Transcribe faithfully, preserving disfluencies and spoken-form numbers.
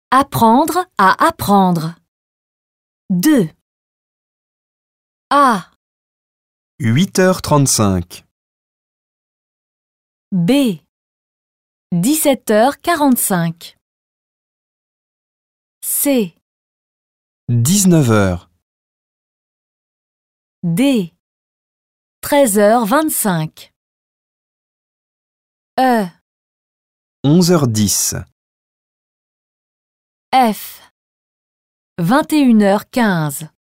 Apprendre à apprendre. deux. A, huit heures trente-cinq. B, dix-sept heures quarante-cinq. C, dix-neuf heures. D, treize heures vingt-cinq. E, onze heures dix. F, vingt et une heures quinze.